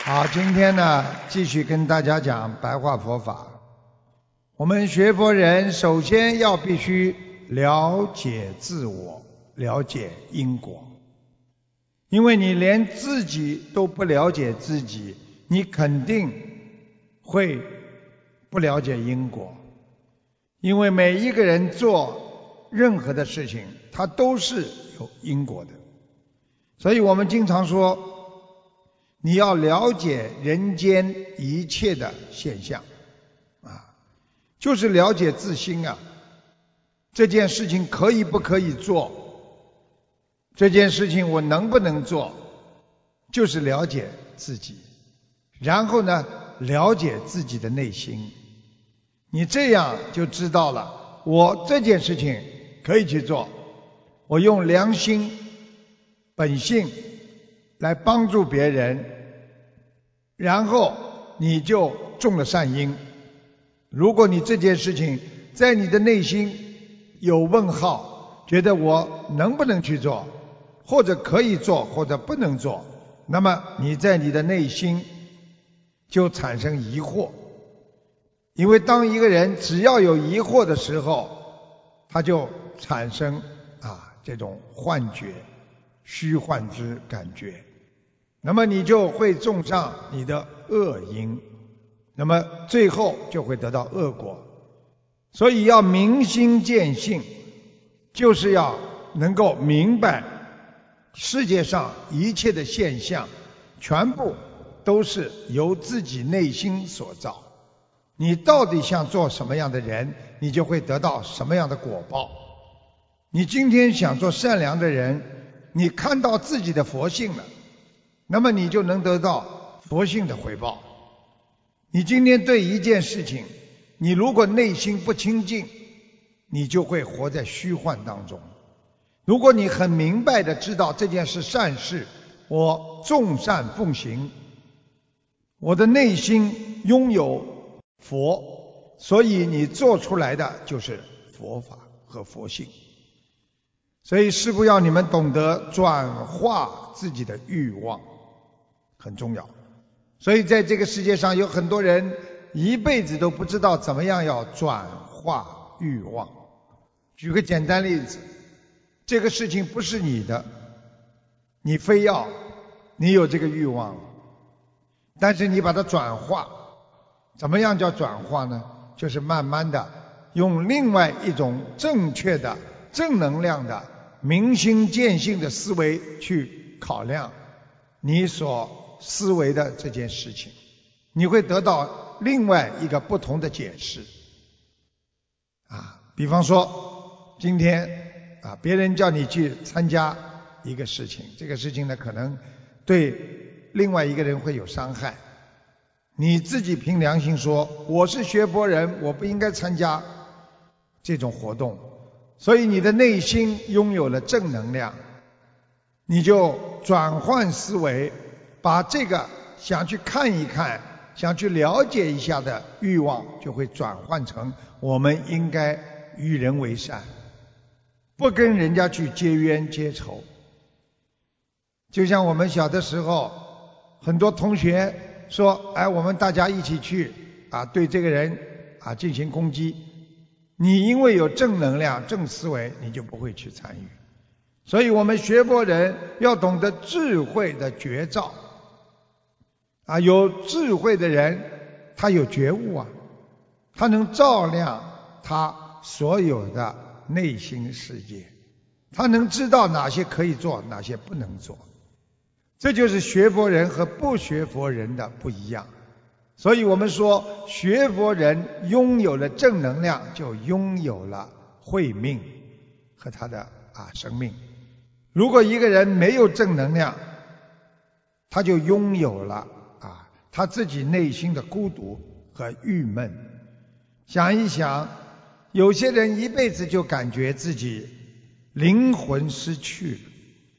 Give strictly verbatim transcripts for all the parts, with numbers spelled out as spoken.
好，今天呢，继续跟大家讲白话佛法。我们学佛人首先要必须了解自我，了解因果。因为你连自己都不了解自己，你肯定会不了解因果。因为每一个人做任何的事情，他都是有因果的。所以我们经常说，你要了解人间一切的现象啊，就是了解自心啊。这件事情可以不可以做？这件事情我能不能做？就是了解自己。然后呢，了解自己的内心。你这样就知道了，我这件事情可以去做，我用良心、本性来帮助别人，然后你就种了善因。如果你这件事情在你的内心有问号，觉得我能不能去做，或者可以做，或者不能做，那么你在你的内心就产生疑惑。因为当一个人只要有疑惑的时候，他就产生啊这种幻觉、虚幻之感觉，那么你就会种上你的恶因，那么最后就会得到恶果。所以要明心见性，就是要能够明白世界上一切的现象全部都是由自己内心所造。你到底想做什么样的人，你就会得到什么样的果报。你今天想做善良的人，你看到自己的佛性了，那么你就能得到佛性的回报。你今天对一件事情，你如果内心不清净，你就会活在虚幻当中。如果你很明白的知道这件事善事，我众善奉行，我的内心拥有佛，所以你做出来的就是佛法和佛性。所以师父要你们懂得转化自己的欲望，很重要。所以在这个世界上有很多人一辈子都不知道怎么样要转化欲望。举个简单例子，这个事情不是你的，你非要，你有这个欲望，但是你把它转化。怎么样叫转化呢？就是慢慢的用另外一种正确的正能量的明心见性的思维去考量你所思维的这件事情，你会得到另外一个不同的解释啊。比方说今天啊，别人叫你去参加一个事情，这个事情呢可能对另外一个人会有伤害，你自己凭良心说，我是学佛人，我不应该参加这种活动。所以你的内心拥有了正能量，你就转换思维，把这个想去看一看、想去了解一下的欲望，就会转换成我们应该与人为善，不跟人家去结冤结仇。就像我们小的时候，很多同学说，哎，我们大家一起去啊，对这个人啊进行攻击。你因为有正能量、正思维，你就不会去参与。所以我们学佛人要懂得智慧的觉照啊，有智慧的人，他有觉悟啊，他能照亮他所有的内心世界，他能知道哪些可以做，哪些不能做。这就是学佛人和不学佛人的不一样。所以我们说，学佛人拥有了正能量，就拥有了慧命和他的啊生命。如果一个人没有正能量，他就拥有了啊他自己内心的孤独和郁闷。想一想，有些人一辈子就感觉自己灵魂失去了。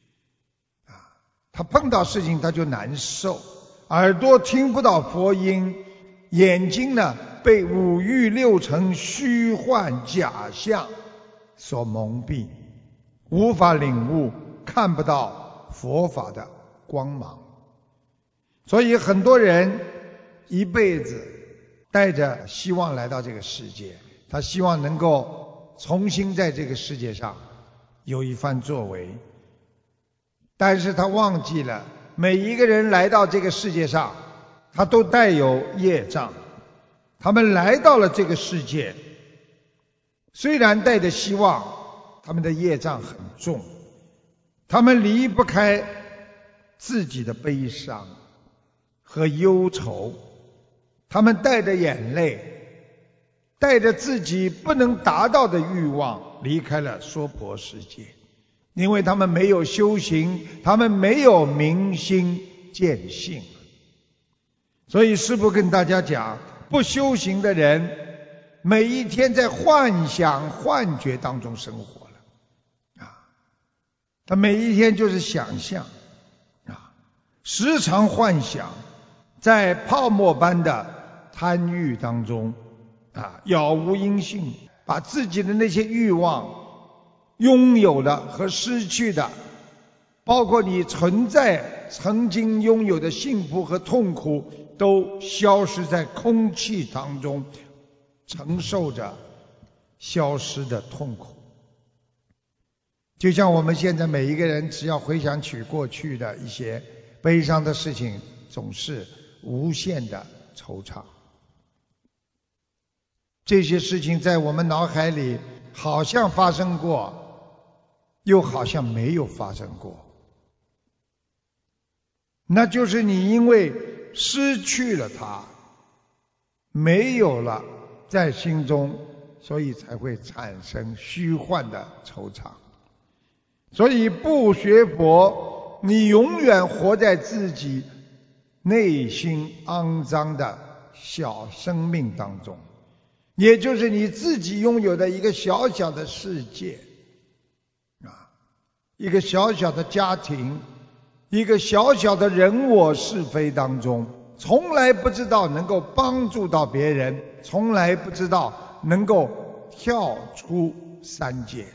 他碰到事情他就难受，耳朵听不到佛音，眼睛呢被五欲六尘虚幻假象所蒙蔽，无法领悟，看不到佛法的光芒。 所以很多人一辈子带着希望来到这个世界，他希望能够重新在这个世界上有一番作为，但是他忘记了每一个人来到这个世界上，他都带有业障。他们来到了这个世界，虽然带着希望，他们的业障很重，他们离不开自己的悲伤和忧愁，他们带着眼泪，带着自己不能达到的欲望离开了娑婆世界，因为他们没有修行，他们没有明心见性。所以师父跟大家讲，不修行的人每一天在幻想幻觉当中生活了啊，他每一天就是想象啊，时常幻想，在泡沫般的贪欲当中啊，杳无音信，把自己的那些欲望拥有的和失去的，包括你存在曾经拥有的幸福和痛苦，都消失在空气当中，承受着消失的痛苦。就像我们现在每一个人，只要回想起过去的一些悲伤的事情，总是无限的惆怅。这些事情在我们脑海里好像发生过，又好像没有发生过。那就是你因为失去了它，没有了在心中，所以才会产生虚幻的惆怅。所以不学佛，你永远活在自己内心肮脏的小生命当中，也就是你自己拥有的一个小小的世界啊，一个小小的家庭，一个小小的人我是非当中，从来不知道能够帮助到别人，从来不知道能够跳出三界。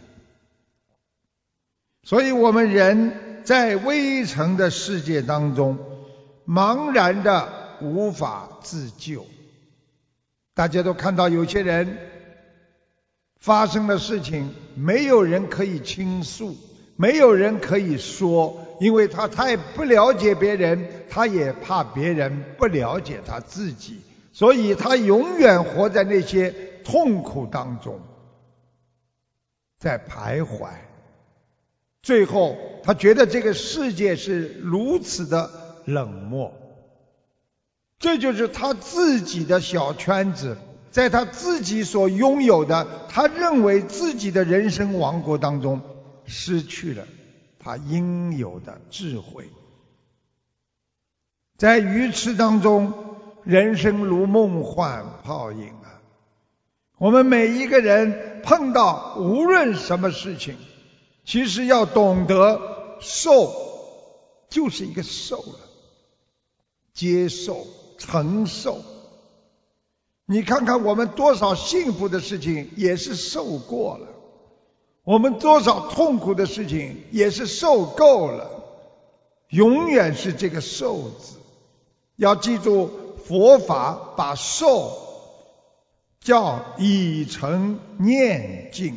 所以我们人在微尘的世界当中，茫然的无法自救。大家都看到有些人发生的事情，没有人可以倾诉，没有人可以说，因为他太不了解别人，他也怕别人不了解他自己，所以他永远活在那些痛苦当中，在徘徊。最后他觉得这个世界是如此的冷漠，这就是他自己的小圈子，在他自己所拥有的，他认为自己的人生王国当中，失去了他应有的智慧。在愚痴当中，人生如梦幻泡影啊！我们每一个人碰到无论什么事情，其实要懂得受，就是一个受了，接受、承受。你看看我们多少幸福的事情也是受过了，我们多少痛苦的事情也是受够了，永远是这个受字。要记住，佛法把受叫已成念境，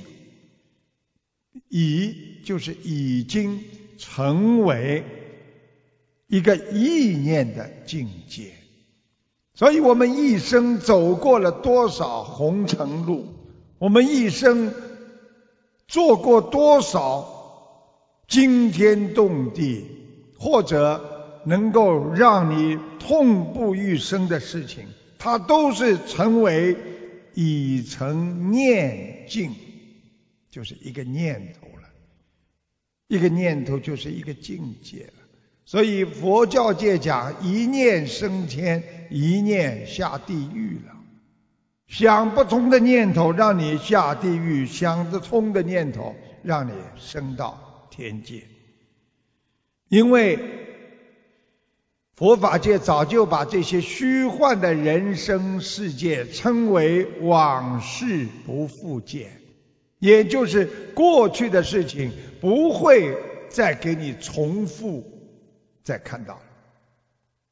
已就是已经成为一个意念的境界。所以我们一生走过了多少红尘路，我们一生做过多少惊天动地，或者能够让你痛不欲生的事情，它都是成为已成念境，就是一个念头了，一个念头就是一个境界了。所以佛教界讲一念升天，一念下地狱了。想不通的念头让你下地狱，想得通的念头让你升到天界。因为佛法界早就把这些虚幻的人生世界称为往事不复见，也就是过去的事情不会再给你重复再看到了。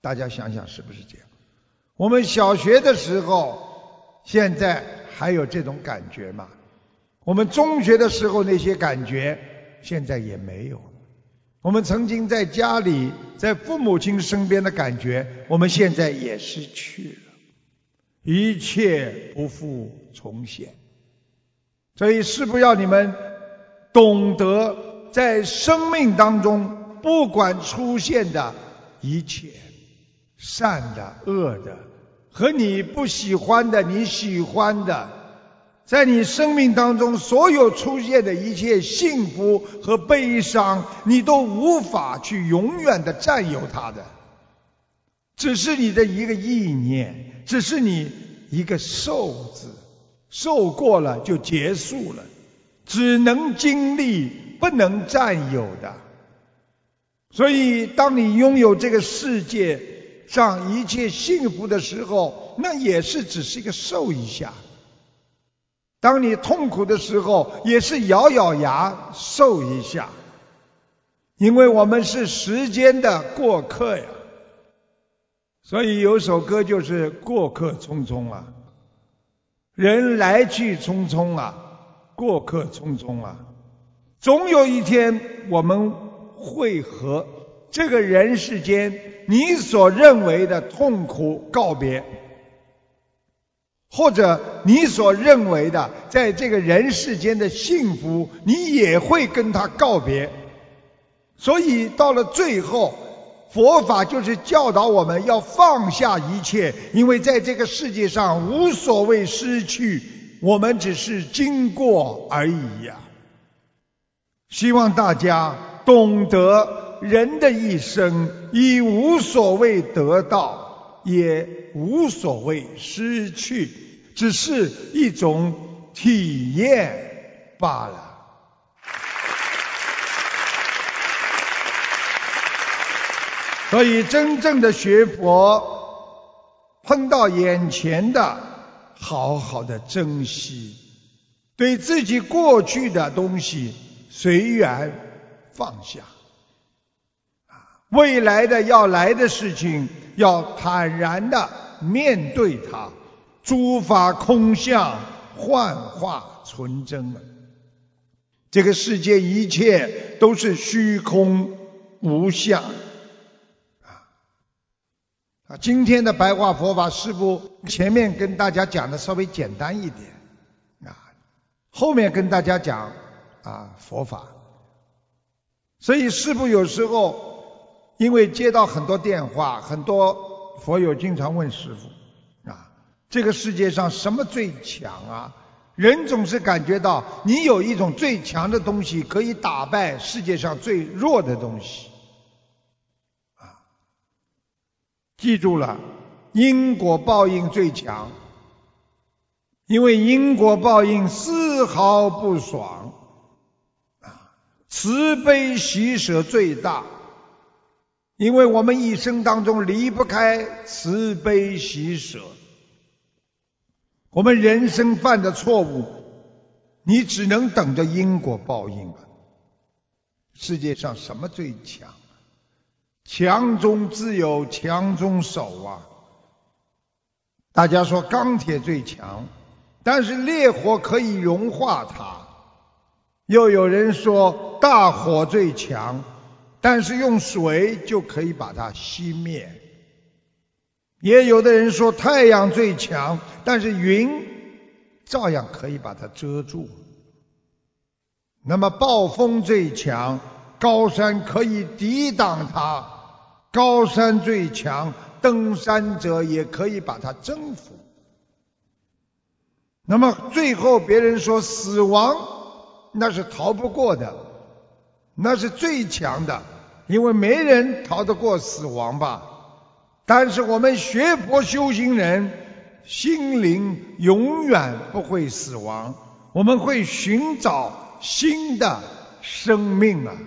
大家想想是不是这样？我们小学的时候，现在还有这种感觉吗？我们中学的时候那些感觉，现在也没有。我们曾经在家里，在父母亲身边的感觉，我们现在也失去了。一切不复从前。所以是不是要你们懂得，在生命当中，不管出现的一切，善的、恶的，和你不喜欢的、你喜欢的，在你生命当中所有出现的一切幸福和悲伤，你都无法去永远的占有它的，只是你的一个意念，只是你一个受字，受过了就结束了，只能经历不能占有的。所以当你拥有这个世界上一切幸福的时候，那也是只是一个受一下。当你痛苦的时候，也是咬咬牙受一下。因为我们是时间的过客呀。所以有首歌就是过客匆匆啊，人来去匆匆啊，过客匆匆啊，总有一天我们会和这个人世间你所认为的痛苦告别，或者你所认为的在这个人世间的幸福，你也会跟他告别。所以到了最后，佛法就是教导我们要放下一切，因为在这个世界上无所谓失去，我们只是经过而已呀。希望大家懂得人的一生已无所谓得到，也无所谓失去，只是一种体验罢了。所以真正的学佛，碰到眼前的好好的珍惜，对自己过去的东西随缘放下，未来的要来的事情要坦然的面对它，诸法空相，幻化纯真。这个世界一切都是虚空无相。今天的白话佛法，师父前面跟大家讲的稍微简单一点啊，后面跟大家讲啊佛法。所以师父有时候因为接到很多电话，很多佛友经常问师父啊，这个世界上什么最强啊？人总是感觉到你有一种最强的东西可以打败世界上最弱的东西。记住了，因果报应最强，因为因果报应丝毫不爽，慈悲喜舍最大，因为我们一生当中离不开慈悲喜舍。我们人生犯的错误，你只能等着因果报应了。世界上什么最强？强中自有强中手啊！大家说钢铁最强，但是烈火可以融化它；又有人说大火最强，但是用水就可以把它熄灭；也有的人说太阳最强，但是云照样可以把它遮住。那么暴风最强，高山可以抵挡它；高山最强，登山者也可以把它征服。那么最后别人说死亡那是逃不过的，那是最强的，因为没人逃得过死亡吧。但是我们学佛修行人，心灵永远不会死亡，我们会寻找新的生命啊！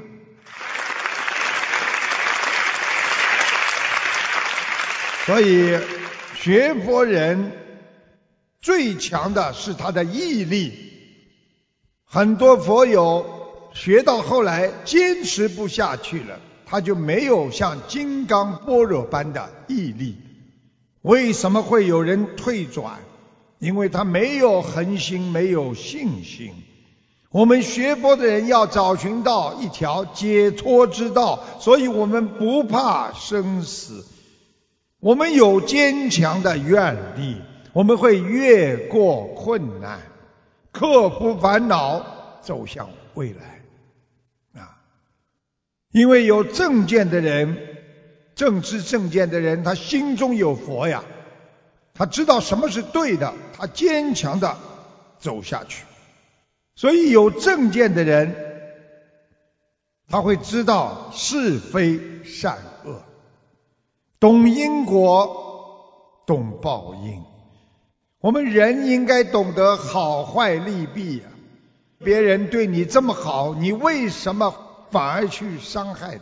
所以学佛人最强的是他的毅力。很多佛友学到后来坚持不下去了， 他就没有像金刚般若般的毅力。为什么会有人退转？因为他没有恒心，没有信心。我们学佛的人要找寻到一条解脱之道，所以我们不怕生死，我们有坚强的愿力，我们会越过困难，克服烦恼，走向未来啊！因为有正见的人，正知正见的人，他心中有佛呀，他知道什么是对的，他坚强的走下去。所以有正见的人，他会知道是非善恶，懂因果，懂报应。我们人应该懂得好坏利弊啊！别人对你这么好，你为什么反而去伤害他？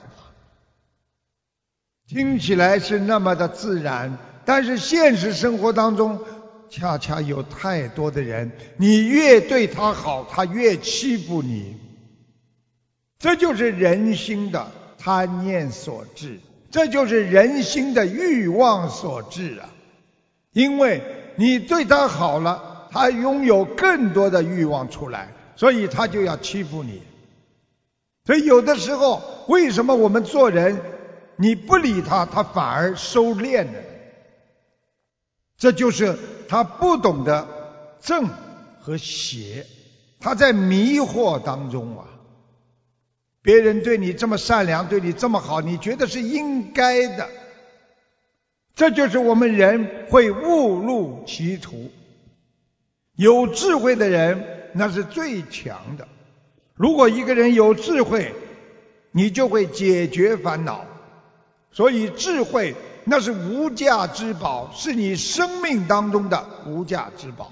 听起来是那么的自然，但是现实生活当中恰恰有太多的人，你越对他好，他越欺负你。这就是人心的贪念所致，这就是人心的欲望所致啊！因为你对他好了，他拥有更多的欲望出来，所以他就要欺负你。所以有的时候，为什么我们做人，你不理他，他反而收敛了？这就是他不懂得正和邪，他在迷惑当中啊。别人对你这么善良，对你这么好，你觉得是应该的，这就是我们人会误入歧途。有智慧的人那是最强的。如果一个人有智慧，你就会解决烦恼。所以智慧那是无价之宝，是你生命当中的无价之宝。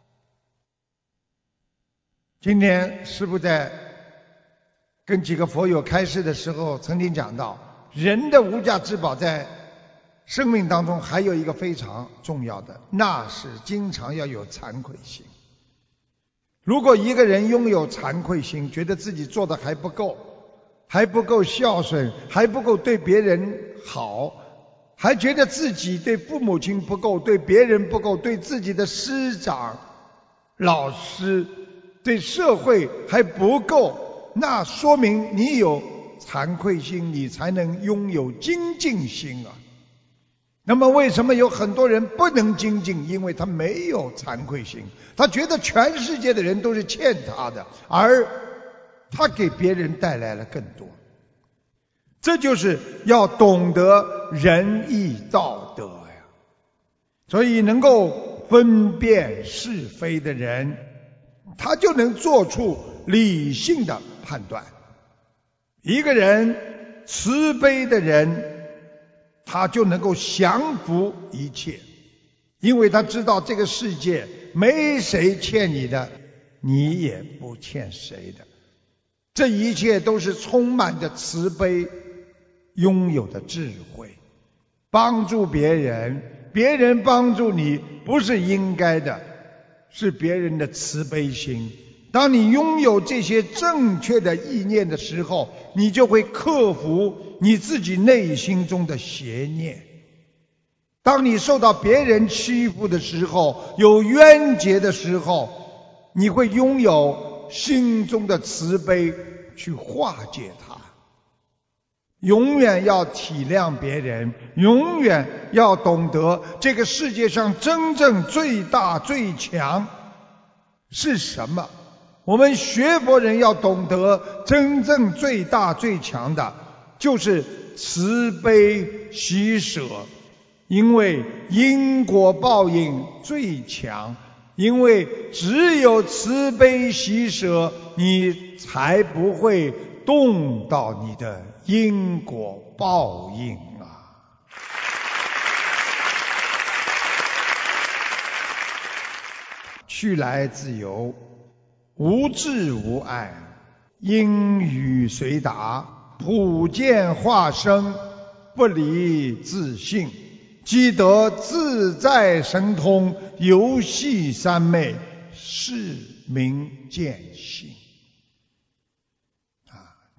今天师父在跟几个佛友开示的时候曾经讲到，人的无价之宝在生命当中还有一个非常重要的，那是经常要有惭愧心。如果一个人拥有惭愧心，觉得自己做的还不够，还不够孝顺，还不够对别人好，还觉得自己对父母亲不够，对别人不够，对自己的师长、老师，对社会还不够，那说明你有惭愧心，你才能拥有精进心啊。那么为什么有很多人不能精进？因为他没有惭愧心，他觉得全世界的人都是欠他的，而他给别人带来了更多。这就是要懂得仁义道德呀。所以能够分辨是非的人，他就能做出理性的判断。一个人慈悲的人，他就能够降服一切，因为他知道这个世界没谁欠你的，你也不欠谁的，这一切都是充满着慈悲拥有的智慧。帮助别人，别人帮助你不是应该的，是别人的慈悲心。当你拥有这些正确的意念的时候，你就会克服你自己内心中的邪念。当你受到别人欺负的时候，有冤结的时候，你会拥有心中的慈悲去化解它。永远要体谅别人，永远要懂得这个世界上真正最大最强是什么。我们学佛人要懂得真正最大最强的就是慈悲喜舍，因为因果报应最强，因为只有慈悲喜舍，你才不会动到你的因果报应啊。去来自由，无智无碍，应语随答，普见化生，不离自性，即得自在神通，游戏三昧，是名见性。啊，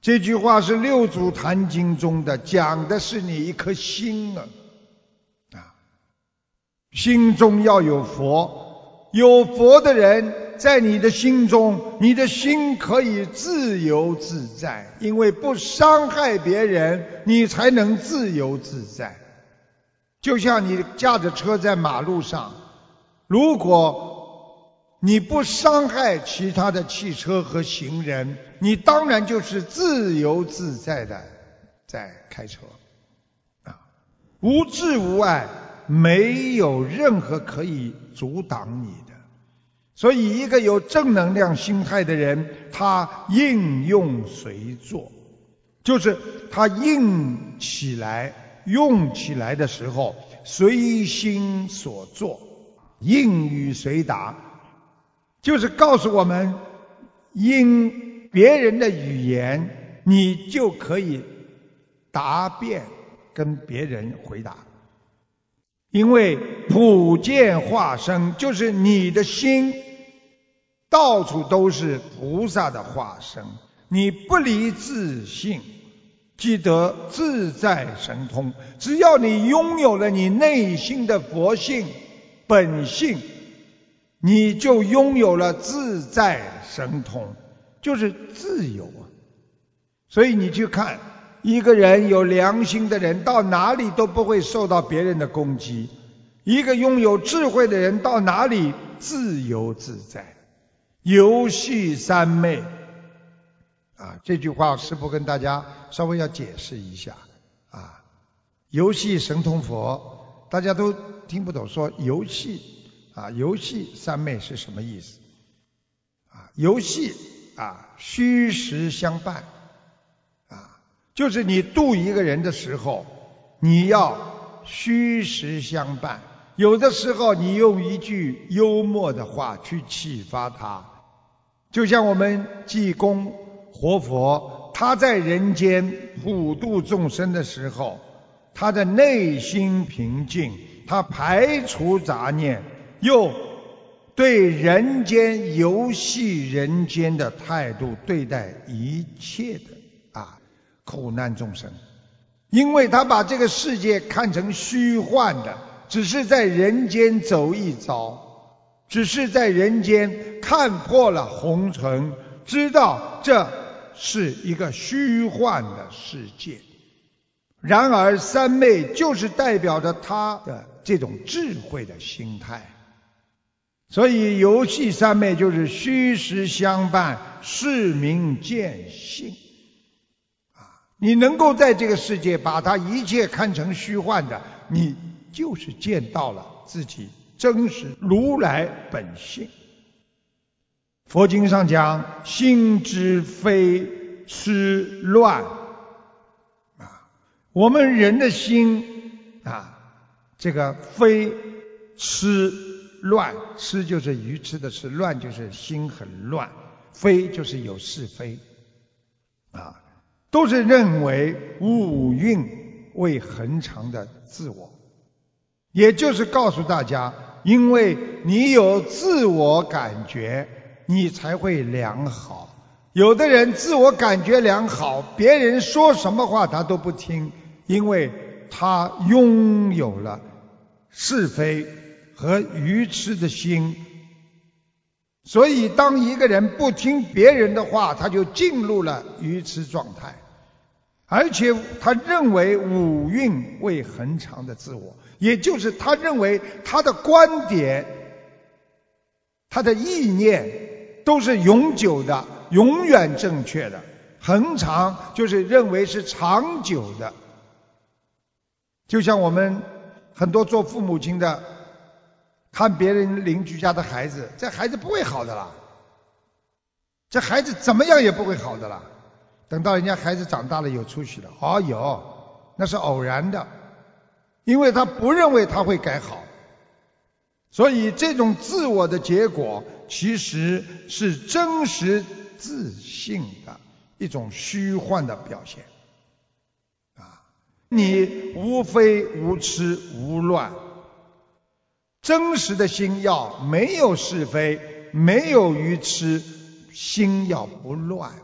这句话是六祖坛经中的，讲的是你一颗心啊，啊，心中要有佛，有佛的人在你的心中，你的心可以自由自在，因为不伤害别人，你才能自由自在。就像你驾着车在马路上，如果你不伤害其他的汽车和行人，你当然就是自由自在的在开车啊，无障无碍，没有任何可以阻挡你的。所以一个有正能量心态的人，他应用随做，就是他应起来用起来的时候随心所作，应语随答，就是告诉我们因别人的语言你就可以答辩跟别人回答。因为普见化身，就是你的心到处都是菩萨的化身，你不离自性，即得自在神通。只要你拥有了你内心的佛性本性，你就拥有了自在神通，就是自由啊。所以你去看一个人有良心的人，到哪里都不会受到别人的攻击；一个拥有智慧的人，到哪里自由自在。游戏三昧啊，这句话师父跟大家稍微要解释一下啊。游戏神通佛，大家都听不懂，说游戏啊，游戏三昧是什么意思啊？游戏啊，虚实相伴啊，就是你度一个人的时候，你要虚实相伴。有的时候你用一句幽默的话去启发他，就像我们济公活佛，他在人间普度众生的时候，他的内心平静，他排除杂念，又对人间游戏人间的态度对待一切的啊苦难众生。因为他把这个世界看成虚幻的，只是在人间走一遭，只是在人间看破了红尘，知道这是一个虚幻的世界。然而三昧就是代表着他的这种智慧的心态。所以游戏三昧就是虚实相伴，是名见性啊！你能够在这个世界把它一切看成虚幻的，你就是见到了自己真实如来本性。佛经上讲，心之非痴乱啊，我们人的心啊，这个非痴乱，痴就是愚痴的痴，乱就是心很乱，非就是有是非啊，都是认为五蕴为恒常的自我。也就是告诉大家，因为你有自我感觉，你才会良好。有的人自我感觉良好，别人说什么话他都不听，因为他拥有了是非和愚痴的心。所以当一个人不听别人的话，他就进入了愚痴状态，而且他认为五蕴为恒常的自我，也就是他认为他的观点，他的意念都是永久的，永远正确的。恒常就是认为是长久的。就像我们很多做父母亲的，看别人邻居家的孩子，这孩子不会好的啦，这孩子怎么样也不会好的啦。等到人家孩子长大了有出息了，哦哟，那是偶然的，因为他不认为他会改好。所以这种自我的结果其实是真实自信的一种虚幻的表现啊！你无非无痴无乱，真实的心要没有是非，没有愚痴，心要不乱。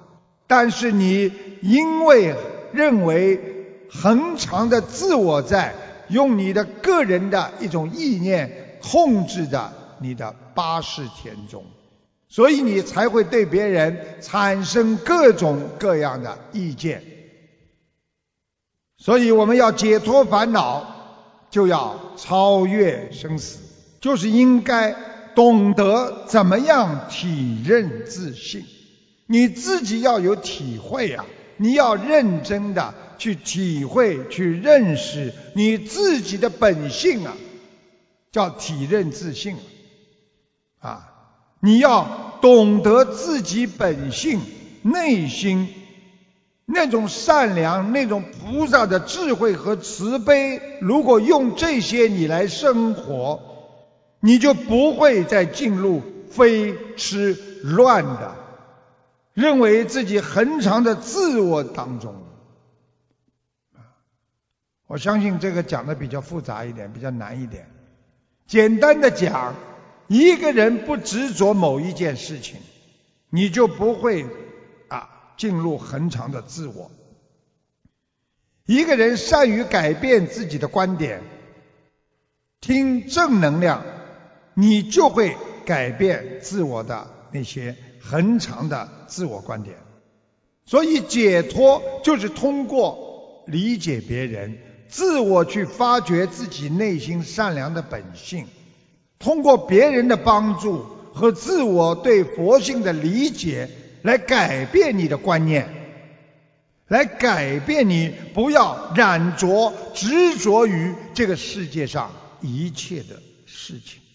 但是你因为认为恒常的自我在，用你的个人的一种意念控制着你的八识田中，所以你才会对别人产生各种各样的意见。所以我们要解脱烦恼，就要超越生死，就是应该懂得怎么样体认自性。你自己要有体会啊，你要认真的去体会去认识你自己的本性啊，叫体认自性啊。你要懂得自己本性内心那种善良，那种菩萨的智慧和慈悲，如果用这些你来生活，你就不会再进入非吃乱的认为自己恒常的自我当中。我相信这个讲的比较复杂一点，比较难一点。简单的讲，一个人不执着某一件事情，你就不会啊进入恒常的自我。一个人善于改变自己的观点，听正能量，你就会改变自我的那些恒常的自我观点。所以解脱就是通过理解别人，自我去发掘自己内心善良的本性，通过别人的帮助和自我对佛性的理解来改变你的观念，来改变你不要染着执着于这个世界上一切的事情。